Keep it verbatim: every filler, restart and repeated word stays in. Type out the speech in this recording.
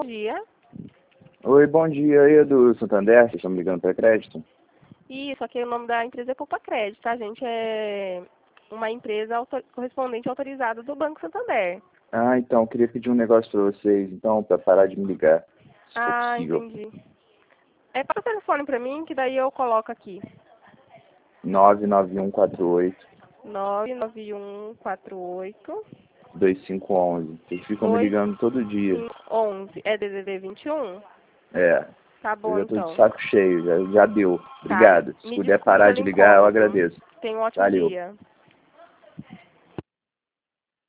dia. Oi, bom dia. Aí é do Santander, vocês estão me ligando para crédito? Isso, aqui o nome da empresa é Poupa Crédito, tá? A gente é uma empresa auto correspondente autorizada do Banco Santander. Ah, então, eu queria pedir um negócio para vocês, então, para parar de me ligar, se for Ah, possível. entendi. É, passa o telefone pra mim, que daí eu coloco aqui. nove nove um quatro oito, nove nove um quatro oito, dois cinco um um. Vocês ficam me dois ligando todo dia. cinco um um. É D D D vinte e um? É, Tá eu bom, já tô de então. saco cheio, já, já deu. Tá, Obrigado. Se me puder desculpe parar pelo de ligar, eu incômodo. agradeço. Tenha um ótimo Valeu. dia.